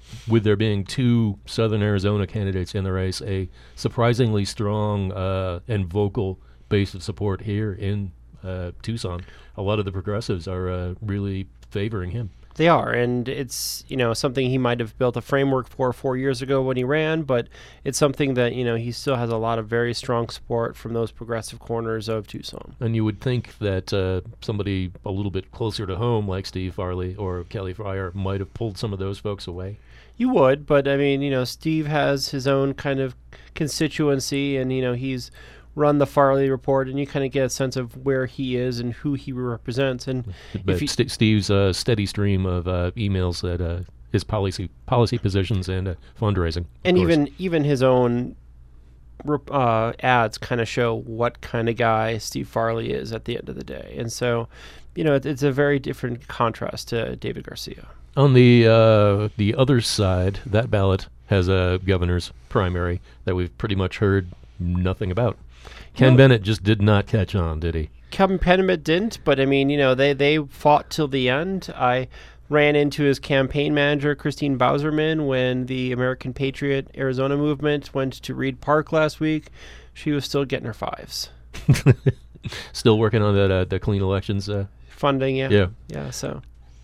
with there being two Southern Arizona candidates in the race, a surprisingly strong uh, and vocal base of support here in uh, Tucson. A lot of the progressives are uh, really favoring him. They are, and it's, you know, something he might have built a framework for four years ago when he ran, but it's something that, you know, he still has a lot of very strong support from those progressive corners of Tucson. And you would think that uh, somebody a little bit closer to home like Steve Farley or Kelly Fryer might have pulled some of those folks away. You would, but I mean, you know, Steve has his own kind of constituency, and, you know, he's run the Farley report, and you kind of get a sense of where he is and who he represents. And but if he, St- Steve's uh, steady stream of uh, emails that uh, his policy policy positions and uh, fundraising, and course. even even his own uh, ads kind of show what kind of guy Steve Farley is at the end of the day. And so, you know, it, it's a very different contrast to David Garcia. On the uh, the other side, that ballot has a governor's primary that we've pretty much heard nothing about. Ken No. Bennett just did not catch on, did he? Kevin Penniman didn't, but I mean, you know, they, they fought till the end. I ran into his campaign manager, Christine Bauserman, when the American Patriot Arizona movement went to Reed Park last week. She was still getting her fives. Still working on that uh, the clean elections uh, funding. Yeah, yeah, yeah. So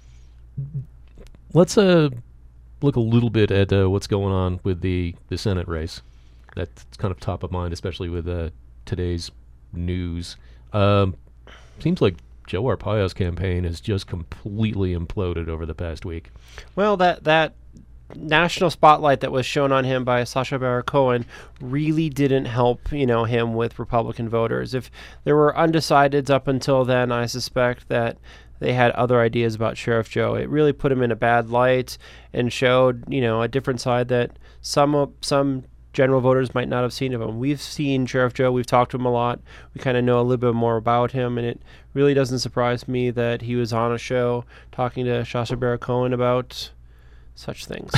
let's uh look a little bit at uh, what's going on with the the Senate race. That's kind of top of mind, especially with uh, today's news. Um, seems like Joe Arpaio's campaign has just completely imploded over the past week. Well, that that national spotlight that was shown on him by Sacha Baron Cohen really didn't help, you know, him with Republican voters. If there were undecideds up until then, I suspect that they had other ideas about Sheriff Joe. It really put him in a bad light and showed, you know, a different side that some some general voters might not have seen of him. We've seen Sheriff Joe. We've talked to him a lot. We kind of know a little bit more about him, and it really doesn't surprise me that he was on a show talking to Sacha Baron Cohen about such things.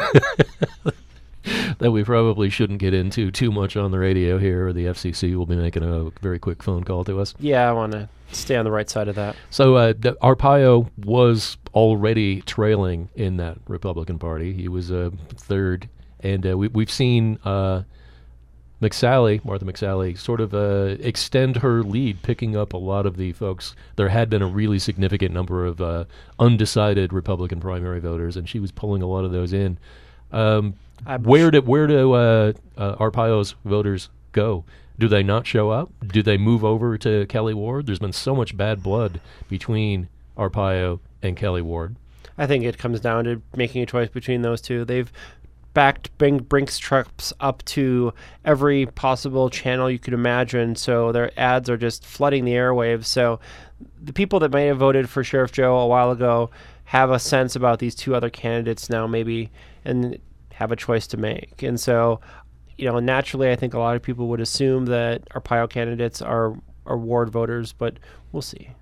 That we probably shouldn't get into too much on the radio here, or the F C C will be making a very quick phone call to us. Yeah, I want to stay on the right side of that. So uh, D- Arpaio was already trailing in that Republican Party. He was uh, third. And uh, we, we've seen uh, McSally, Martha McSally, sort of uh, extend her lead, picking up a lot of the folks. There had been a really significant number of uh, undecided Republican primary voters, and she was pulling a lot of those in. Um, where do where do uh, uh, Arpaio's voters go? Do they not show up? Do they move over to Kelly Ward? There's been so much bad blood between Arpaio and Kelly Ward. I think it comes down to making a choice between those two. They've backed Brink, Brink's trucks up to every possible channel you could imagine, so their ads are just flooding the airwaves. So the people that may have voted for Sheriff Joe a while ago have a sense about these two other candidates now, maybe, and have a choice to make. And so, you know, naturally, I think a lot of people would assume that Arpaio candidates are, are Ward voters, but we'll see.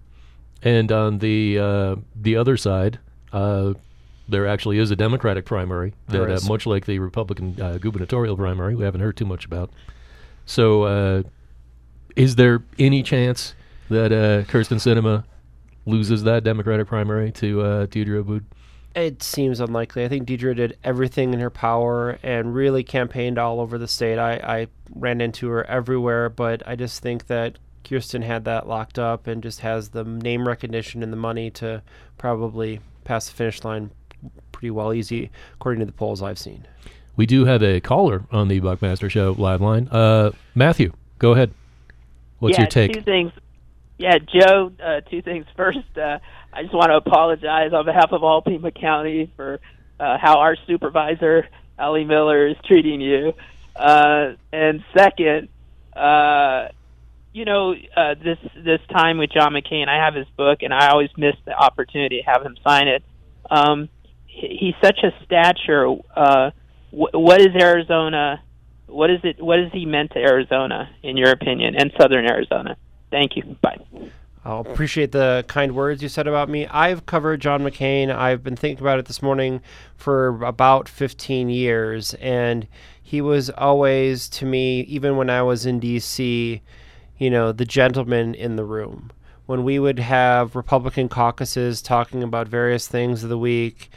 And on the uh, the other side, uh, there actually is a Democratic primary that, uh, much like the Republican uh, gubernatorial primary, we haven't heard too much about. So, uh, is there any chance that uh, Kyrsten Sinema loses that Democratic primary to uh, Deidre Aboud? It seems unlikely. I think Deidre did everything in her power and really campaigned all over the state. I, I ran into her everywhere, but I just think that Kyrsten had that locked up and just has the name recognition and the money to probably pass the finish line pretty well easy, according to the polls I've seen. We do have a caller on the Buckmaster Show live line. Uh, Matthew, go ahead. What's yeah, your take? Two things. Yeah, Joe, uh, two things. First, uh, I just want to apologize on behalf of all Pima County for uh, how our supervisor, Allie Miller, is treating you. Uh, and second, uh, you know, uh, this this time with John McCain, I have his book, and I always miss the opportunity to have him sign it. Um, he, he's such a stature. Uh, wh- what is Arizona? What is it? What has he meant to Arizona, in your opinion, and Southern Arizona? Thank you. Bye. I appreciate the kind words you said about me. I've covered John McCain. I've been thinking about it this morning for about fifteen years, and he was always, to me, even when I was in D C, you know, the gentleman in the room. When we would have Republican caucuses talking about various things of the week,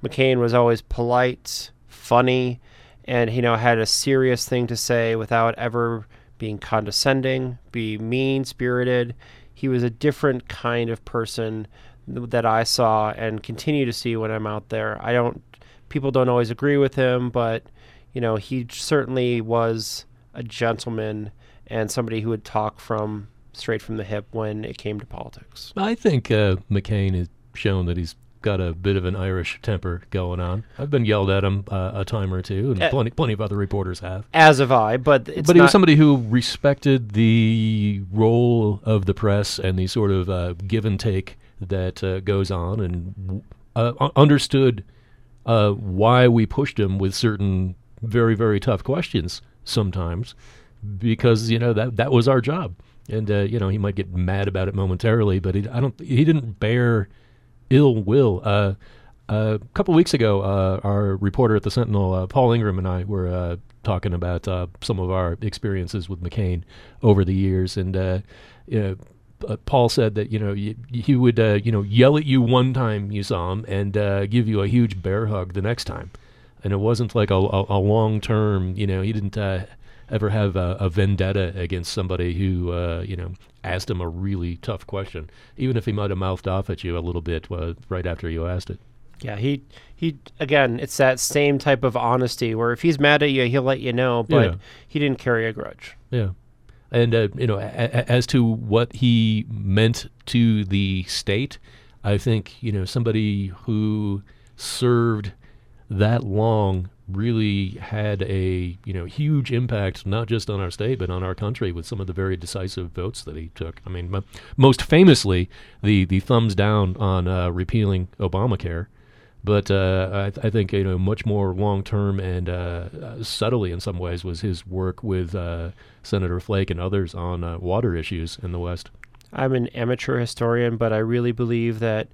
McCain was always polite, funny, and, you know, had a serious thing to say without ever being condescending, be mean-spirited. He was a different kind of person that I saw and continue to see when I'm out there. I don't, people don't always agree with him, but, you know, he certainly was a gentleman and somebody who would talk from straight from the hip when it came to politics. I think uh, McCain has shown that he's got a bit of an Irish temper going on. I've been yelled at him uh, a time or two, and uh, plenty, plenty of other reporters have. As have I, but it's But he not... was somebody who respected the role of the press and the sort of uh, give and take that uh, goes on, and uh, understood uh, why we pushed him with certain very, very tough questions sometimes, because, you know, that that was our job. And, uh, you know, he might get mad about it momentarily, but he, I don't, he didn't bear ill will. Uh, uh, a couple of weeks ago, uh, our reporter at the Sentinel, uh, Paul Ingram, and I were uh, talking about uh, some of our experiences with McCain over the years. And, uh, you know, uh, Paul said that, you know, y- he would, uh, you know, yell at you one time you saw him and uh, give you a huge bear hug the next time. And it wasn't like a, a, a long-term, you know, he didn't uh, ever have a, a vendetta against somebody who, uh, you know, asked him a really tough question, even if he might have mouthed off at you a little bit uh, right after you asked it. Yeah, he, he again, it's that same type of honesty where if he's mad at you, he'll let you know, but Yeah. he didn't carry a grudge. Yeah. And, uh, you know, a- a- as to what he meant to the state, I think, you know, somebody who served that long really had a, you know, huge impact, not just on our state, but on our country with some of the very decisive votes that he took. I mean, m- most famously, the, the thumbs down on uh, repealing Obamacare. But uh, I, th- I think, you know, much more long-term and uh, uh, subtly in some ways was his work with uh, Senator Flake and others on uh, water issues in the West. I'm an amateur historian, but I really believe that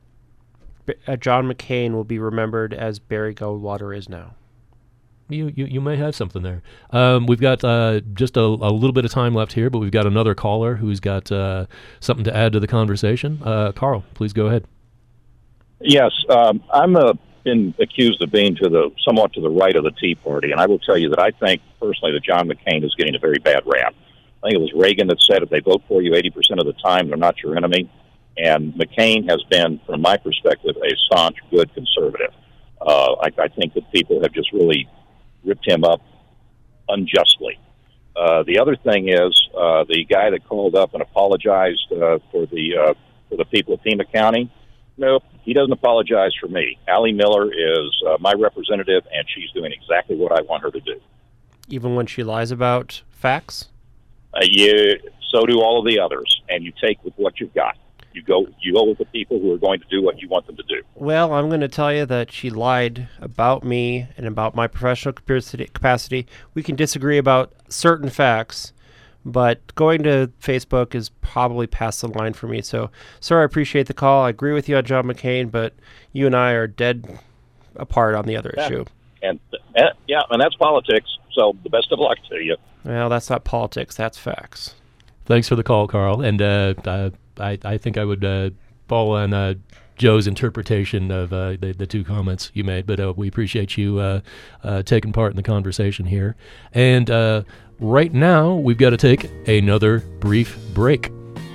B- uh, John McCain will be remembered as Barry Goldwater is now. You, you you may have something there. Um, we've got uh, just a, a little bit of time left here, but we've got another caller who's got uh, something to add to the conversation. Uh, Carl, please go ahead. Yes, um, I'm uh, been accused of being to the somewhat to the right of the Tea Party, and I will tell you that I think personally that John McCain is getting a very bad rap. I think it was Reagan that said if they vote for you eighty percent of the time, they're not your enemy. And McCain has been, from my perspective, a staunch, good conservative. Uh, I, I think that people have just really ripped him up unjustly. Uh, the other thing is uh, the guy that called up and apologized uh, for the uh, for the people of Pima County. Nope, he doesn't apologize for me. Allie Miller is uh, my representative, and she's doing exactly what I want her to do. Even when she lies about facts? Uh, you, so do all of the others, and you take with what you've got. You go, you go with the people who are going to do what you want them to do. Well, I'm going to tell you that she lied about me and about my professional capacity. capacity. We can disagree about certain facts, but going to Facebook is probably past the line for me. So, sir, I appreciate the call. I agree with you on John McCain, but you and I are dead apart on the other yeah. issue. And uh, yeah, and that's politics. So the best of luck to you. Well, that's not politics. That's facts. Thanks for the call, Carl. And uh, uh, I, I think I would uh, follow on uh, Joe's interpretation of uh, the, the two comments you made, but uh, we appreciate you uh, uh, taking part in the conversation here. And uh, right now, we've got to take another brief break.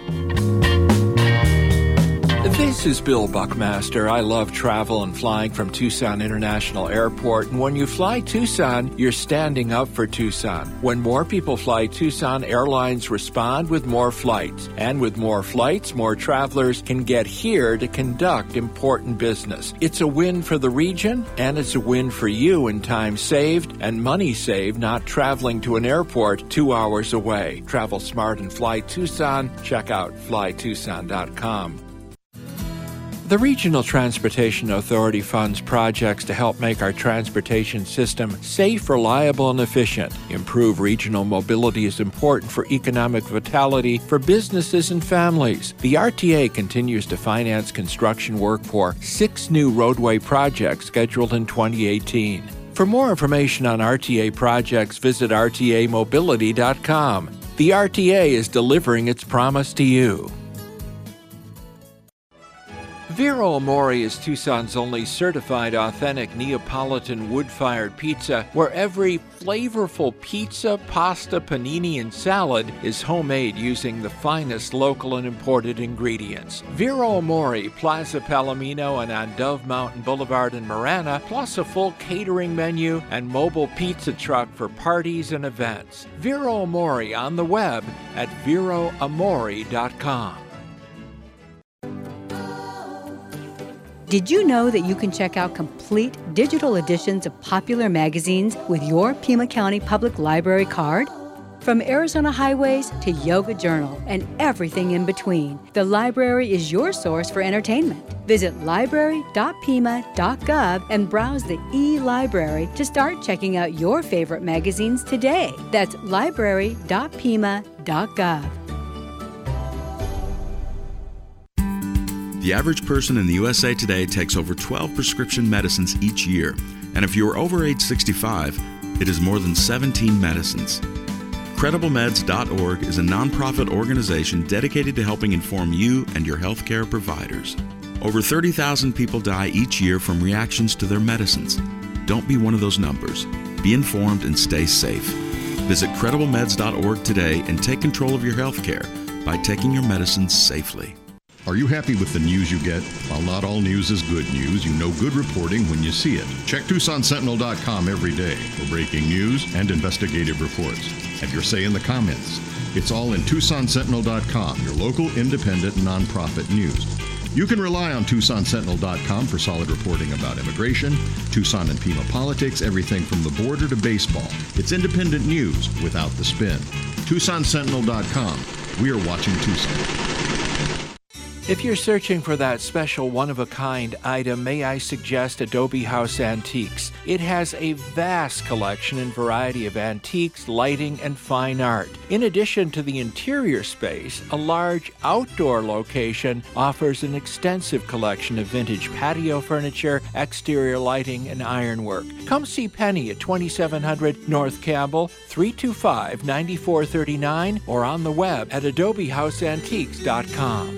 This is Bill Buckmaster. I love travel and flying from Tucson International Airport. And when you fly Tucson, you're standing up for Tucson. When more people fly Tucson, airlines respond with more flights. And with more flights, more travelers can get here to conduct important business. It's a win for the region, and it's a win for you in time saved and money saved not traveling to an airport two hours away. Travel smart and fly Tucson. Check out fly tucson dot com. The Regional Transportation Authority funds projects to help make our transportation system safe, reliable, and efficient. Improve regional mobility is important for economic vitality for businesses and families. The R T A continues to finance construction work for six new roadway projects scheduled in twenty eighteen. For more information on R T A projects, visit r t a mobility dot com. The R T A is delivering its promise to you. Vero Amore is Tucson's only certified authentic Neapolitan wood-fired pizza, where every flavorful pizza, pasta, panini, and salad is homemade using the finest local and imported ingredients. Vero Amore, Plaza Palomino, and on Dove Mountain Boulevard in Marana, plus a full catering menu and mobile pizza truck for parties and events. Vero Amore on the web at vero amore dot com. Did you know that you can check out complete digital editions of popular magazines with your Pima County Public Library card? From Arizona Highways to Yoga Journal and everything in between, the library is your source for entertainment. Visit library dot pima dot gov and browse the e-library to start checking out your favorite magazines today. That's library dot pima dot gov. The average person in the U S A today takes over twelve prescription medicines each year, and if you are over age sixty-five, it is more than seventeen medicines. credible meds dot org is a nonprofit organization dedicated to helping inform you and your healthcare providers. Over thirty thousand people die each year from reactions to their medicines. Don't be one of those numbers. Be informed and stay safe. Visit credible meds dot org today and take control of your healthcare by taking your medicines safely. Are you happy with the news you get? While not all news is good news, you know good reporting when you see it. Check Tucson Sentinel dot com every day for breaking news and investigative reports. Have your say in the comments. It's all in Tucson Sentinel dot com, your local independent nonprofit news. You can rely on Tucson Sentinel dot com for solid reporting about immigration, Tucson and Pima politics, everything from the border to baseball. It's independent news without the spin. Tucson Sentinel dot com. We are watching Tucson. If you're searching for that special one-of-a-kind item, may I suggest Adobe House Antiques. It has a vast collection and variety of antiques, lighting, and fine art. In addition to the interior space, a large outdoor location offers an extensive collection of vintage patio furniture, exterior lighting, and ironwork. Come see Penny at twenty-seven hundred North Campbell, three two five, nine four three nine, or on the web at adobe house antiques dot com.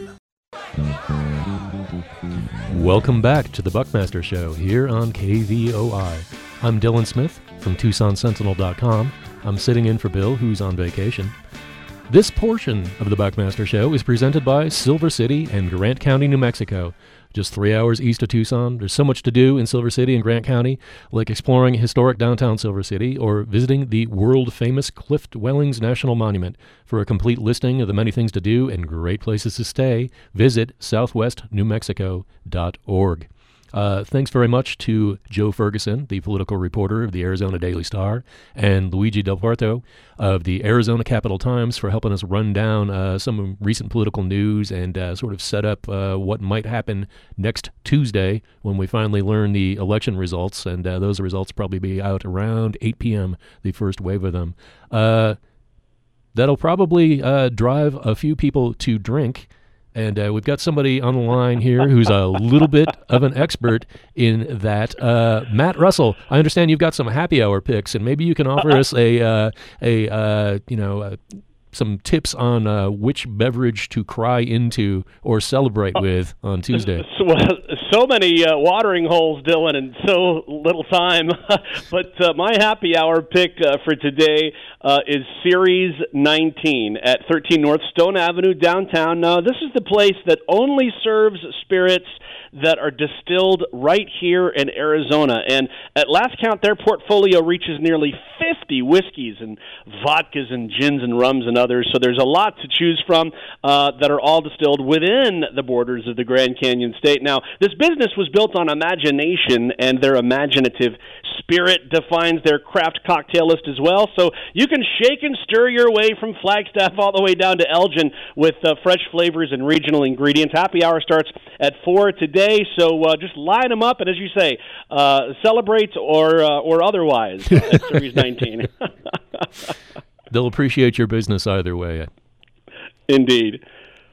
Welcome back to the Buckmaster Show here on K V O I. I'm Dylan Smith from Tucson Sentinel dot com. I'm sitting in for Bill, who's on vacation. This portion of the Buckmaster Show is presented by Silver City and Grant County, New Mexico. Just three hours east of Tucson. There's so much to do in Silver City and Grant County, like exploring historic downtown Silver City or visiting the world-famous Cliff Dwellings National Monument. For a complete listing of the many things to do and great places to stay, visit southwest new mexico dot org. Uh, thanks very much to Joe Ferguson, the political reporter of the Arizona Daily Star, and Luigi Del Porto of the Arizona Capital Times for helping us run down uh, some recent political news and uh, sort of set up uh, what might happen next Tuesday when we finally learn the election results, and uh, those results probably be out around eight p.m., the first wave of them. Uh, that'll probably uh, drive a few people to drink. And uh, we've got somebody on the line here who's a little bit of an expert in that. Uh, Matt Russell, I understand you've got some happy hour picks, and maybe you can offer us a, uh, a uh, you know, uh, some tips on uh, which beverage to cry into or celebrate with on Tuesday. So, so many uh, watering holes, Dylan, and so little time. But uh, my happy hour pick uh, for today uh, is Series nineteen at thirteen North Stone Avenue downtown. Now, this is the place that only serves spirits that are distilled right here in Arizona. And at last count, their portfolio reaches nearly fifty whiskeys and vodkas and gins and rums and others. So there's a lot to choose from uh, that are all distilled within the borders of the Grand Canyon State. Now, this business was built on imagination, and their imaginative spirit defines their craft cocktail list as well. So you can shake and stir your way from Flagstaff all the way down to Elgin with uh, fresh flavors and regional ingredients. Happy hour starts at four today, so uh, just line them up, and as you say, uh, celebrate or uh, or otherwise at Series nineteen. They'll appreciate your business either way. Indeed.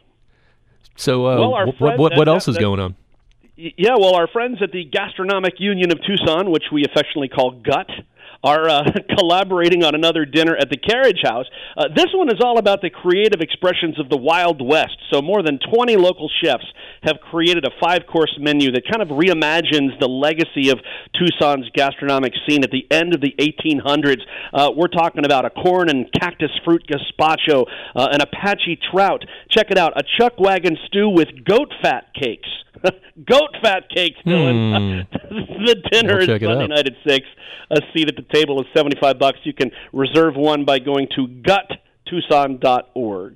So uh, well, w- what, what, what else is going on? Yeah, well, our friends at the Gastronomic Union of Tucson, which we affectionately call GUT, are uh, collaborating on another dinner at the Carriage House. Uh, this one is all about the creative expressions of the Wild West. So more than twenty local chefs have created a five-course menu that kind of reimagines the legacy of Tucson's gastronomic scene at the end of the eighteen hundreds. Uh, we're talking about a corn and cactus fruit gazpacho, uh, an Apache trout. Check it out, a chuck wagon stew with goat fat cakes. Goat fat cakes, Dylan. Hmm. The dinner We'll is Sunday night at six. A seat at the table is seventy-five bucks. You can reserve one by going to gut tucson dot org.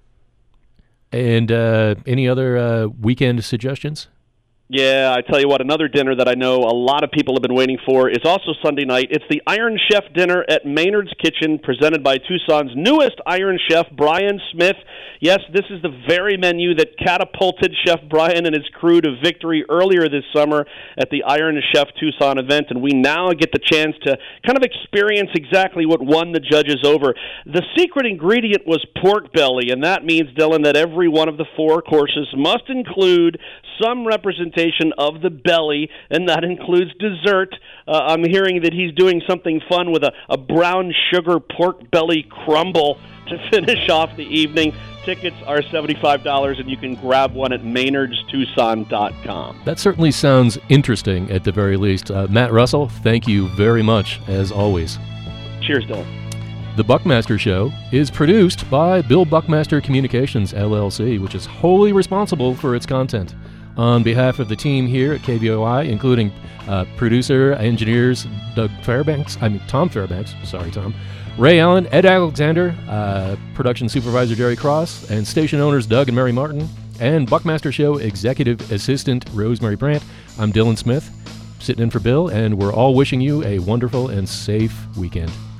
And uh, any other uh, weekend suggestions? Yeah, I tell you what, another dinner that I know a lot of people have been waiting for is also Sunday night. It's the Iron Chef dinner at Maynard's Kitchen, presented by Tucson's newest Iron Chef, Brian Smith. Yes, this is the very menu that catapulted Chef Brian and his crew to victory earlier this summer at the Iron Chef Tucson event, and we now get the chance to kind of experience exactly what won the judges over. The secret ingredient was pork belly, and that means, Dylan, that every one of the four courses must include some representation of the belly, and that includes dessert. Uh, I'm hearing that he's doing something fun with a, a brown sugar pork belly crumble to finish off the evening. Tickets are seventy-five dollars, and you can grab one at maynards tucson dot com. That certainly sounds interesting at the very least. Uh, Matt Russell, thank you very much, as always. Cheers, Dylan. The Buckmaster Show is produced by Bill Buckmaster Communications, L L C, which is wholly responsible for its content. On behalf of the team here at K B O I, including uh, producer, engineers, Doug Fairbanks, I mean, Tom Fairbanks, sorry, Tom, Ray Allen, Ed Alexander, uh, production supervisor Jerry Cross, and station owners Doug and Mary Martin, and Buckmaster Show executive assistant Rosemary Brandt, I'm Dylan Smith, sitting in for Bill, and we're all wishing you a wonderful and safe weekend.